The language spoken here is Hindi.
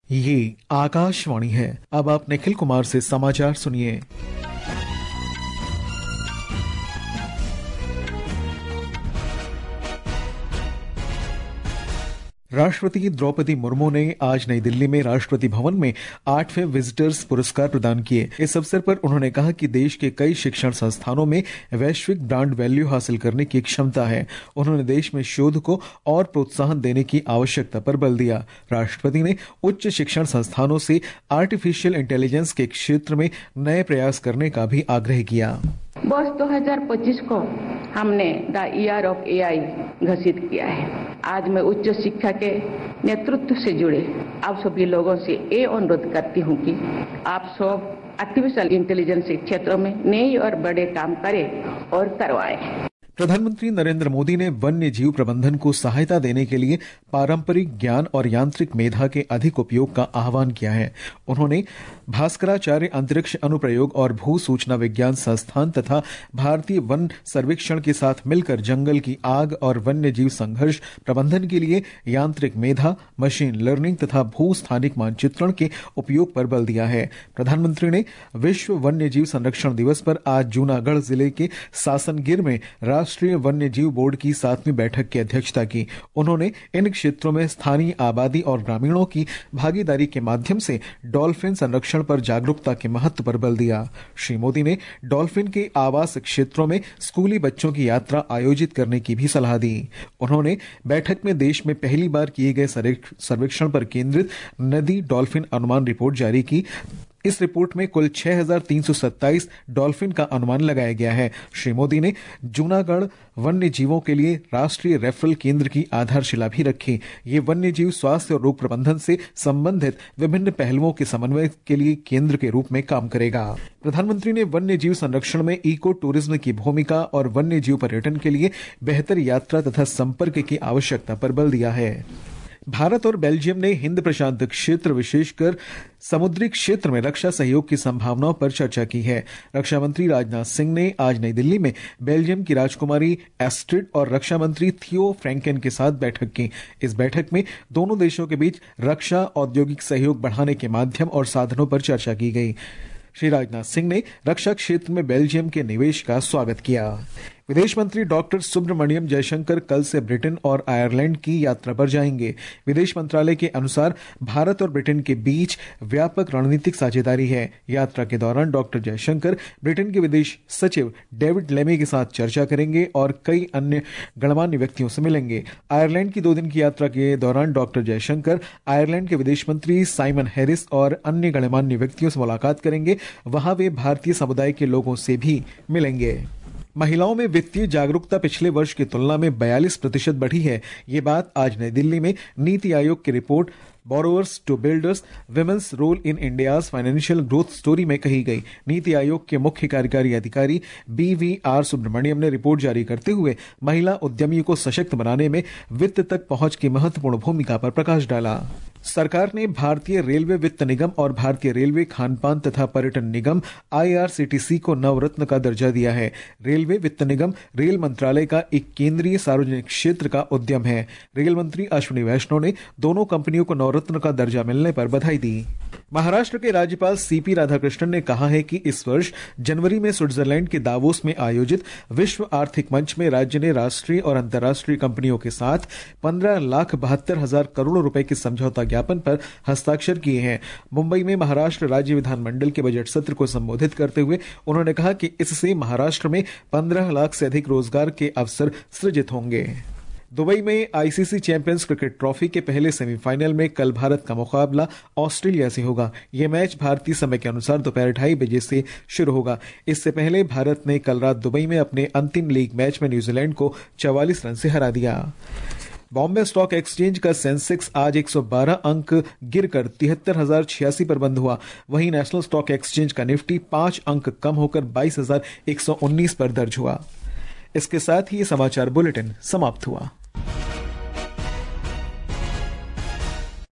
ये आकाशवाणी है। अब आप निखिल कुमार से समाचार सुनिए। राष्ट्रपति द्रौपदी मुर्मू ने आज नई दिल्ली में राष्ट्रपति भवन में 8वें विजिटर्स पुरस्कार प्रदान किए। इस अवसर पर उन्होंने कहा कि देश के कई शिक्षण संस्थानों में वैश्विक ब्रांड वैल्यू हासिल करने की क्षमता है। उन्होंने देश में शोध को और प्रोत्साहन देने की आवश्यकता पर बल दिया। राष्ट्रपति ने उच्च शिक्षण संस्थानों से आर्टिफिशियल इंटेलिजेंस के क्षेत्र में नए प्रयास करने का भी आग्रह किया। वर्ष 2025 को हमने द ईयर ऑफ एआई घोषित किया है। आज मैं उच्च शिक्षा के नेतृत्व से जुड़े आप सभी लोगों से ये अनुरोध करती हूँ कि आप सब आर्टिफिशियल इंटेलिजेंस के क्षेत्रों में नए और बड़े काम करें और करवाएं। प्रधानमंत्री नरेंद्र मोदी ने वन्य जीव प्रबंधन को सहायता देने के लिए पारंपरिक ज्ञान और यांत्रिक मेधा के अधिक उपयोग का आह्वान किया है। उन्होंने भास्कराचार्य अंतरिक्ष अनुप्रयोग और भू सूचना विज्ञान संस्थान तथा भारतीय वन सर्वेक्षण के साथ मिलकर जंगल की आग और वन्य जीव संघर्ष प्रबंधन के लिए यांत्रिक मेधा, मशीन लर्निंग तथा भू स्थानिक मानचित्रण के उपयोग पर बल दिया है। प्रधानमंत्री ने विश्व वन्य जीव संरक्षण दिवस पर आज जूनागढ़ जिले के सासनगिर में राष्ट्रीय वन्य जीव बोर्ड की 7वीं बैठक की अध्यक्षता की। उन्होंने इन क्षेत्रों में स्थानीय आबादी और ग्रामीणों की भागीदारी के माध्यम से डॉल्फिन संरक्षण पर जागरूकता के महत्व पर बल दिया। श्री मोदी ने डॉल्फिन के आवास क्षेत्रों में स्कूली बच्चों की यात्रा आयोजित करने की भी सलाह दी। उन्होंने बैठक में देश में पहली बार किए गए सर्वेक्षण पर केंद्रित नदी डॉल्फिन अनुमान रिपोर्ट जारी की। इस रिपोर्ट में कुल 6,327 डॉल्फिन का अनुमान लगाया गया है। श्री मोदी ने जूनागढ़ वन्य जीवों के लिए राष्ट्रीय रेफरल केंद्र की आधारशिला भी रखी। ये वन्य जीव स्वास्थ्य और रोग प्रबंधन से संबंधित विभिन्न पहलुओं के समन्वय के लिए केंद्र के रूप में काम करेगा। प्रधानमंत्री ने वन्य जीव संरक्षण में इको टूरिज्म की भूमिका और वन्य जीव पर्यटन के लिए बेहतर यात्रा तथा संपर्क की आवश्यकता पर बल दिया है। भारत और बेल्जियम ने हिंद प्रशांत क्षेत्र विशेषकर समुद्री क्षेत्र में रक्षा सहयोग की संभावनाओं पर चर्चा की है। रक्षा मंत्री राजनाथ सिंह ने आज नई दिल्ली में बेल्जियम की राजकुमारी एस्ट्रिड और रक्षा मंत्री थियो फ्रैंकेन के साथ बैठक की। इस बैठक में दोनों देशों के बीच रक्षा औद्योगिक सहयोग बढ़ाने के माध्यम और साधनों पर चर्चा की गई। श्री राजनाथ सिंह ने रक्षा क्षेत्र में बेल्जियम के निवेश का स्वागत किया। विदेश मंत्री डॉक्टर सुब्रमण्यम जयशंकर कल से ब्रिटेन और आयरलैंड की यात्रा पर जाएंगे। विदेश मंत्रालय के अनुसार भारत और ब्रिटेन के बीच व्यापक रणनीतिक साझेदारी है। यात्रा के दौरान डॉक्टर जयशंकर ब्रिटेन के विदेश सचिव डेविड लेमी के साथ चर्चा करेंगे और कई अन्य गणमान्य व्यक्तियों से मिलेंगे। आयरलैंड की 2 दिन की यात्रा के दौरान डॉक्टर जयशंकर आयरलैंड के विदेश मंत्री साइमन हैरिस और अन्य गणमान्य व्यक्तियों से मुलाकात करेंगे। वहां वे भारतीय समुदाय के लोगों से भी मिलेंगे। महिलाओं में वित्तीय जागरूकता पिछले वर्ष की तुलना में 42% बढ़ी है। ये बात आज नई दिल्ली में नीति आयोग की report borrowers to builders women's role in India's financial growth story में कही गई। नीति आयोग के मुख्य कार्यकारी अधिकारी BVR सुब्रमण्यम ने रिपोर्ट जारी करते हुए महिला उद्यमियों को सशक्त बनाने में वित्त तक पहुंच की महत्वपूर्ण भूमिका पर प्रकाश डाला। सरकार ने भारतीय रेलवे वित्त निगम और भारतीय रेलवे खानपान तथा पर्यटन निगम IRCTC को नवरत्न का दर्जा दिया है। रेलवे वित्त निगम रेल मंत्रालय का एक केंद्रीय सार्वजनिक क्षेत्र का उद्यम है। रेल मंत्री अश्विनी वैष्णव ने दोनों कंपनियों को नवरत्न का दर्जा मिलने पर बधाई दी। महाराष्ट्र के राज्यपाल CP राधाकृष्णन ने कहा है कि इस वर्ष जनवरी में स्विट्जरलैंड के दावोस में आयोजित विश्व आर्थिक मंच में राज्य ने राष्ट्रीय और अंतर्राष्ट्रीय कंपनियों के साथ 15,72,000 करोड़ रुपए के समझौता ज्ञापन पर हस्ताक्षर किए हैं। मुंबई में महाराष्ट्र राज्य विधानमंडल के बजट सत्र को संबोधित करते हुए उन्होंने कहा कि इससे महाराष्ट्र में 15 लाख से अधिक रोजगार के अवसर सृजित होंगे। दुबई में ICC चैंपियंस क्रिकेट ट्रॉफी के पहले सेमीफाइनल में कल भारत का मुकाबला ऑस्ट्रेलिया से होगा। यह मैच भारतीय समय के अनुसार दोपहर 2:30 बजे से शुरू होगा। इससे पहले भारत ने कल रात दुबई में अपने अंतिम लीग मैच में न्यूजीलैंड को 44 रन से हरा दिया। बॉम्बे स्टॉक एक्सचेंज का सेंसेक्स आज 112 अंक गिरकर 73,086 पर बंद हुआ। वहीं नेशनल स्टॉक एक्सचेंज का निफ्टी 5 अंक कम होकर 22,119 पर दर्ज हुआ। इसके साथ ही ये समाचार बुलेटिन समाप्त हुआ।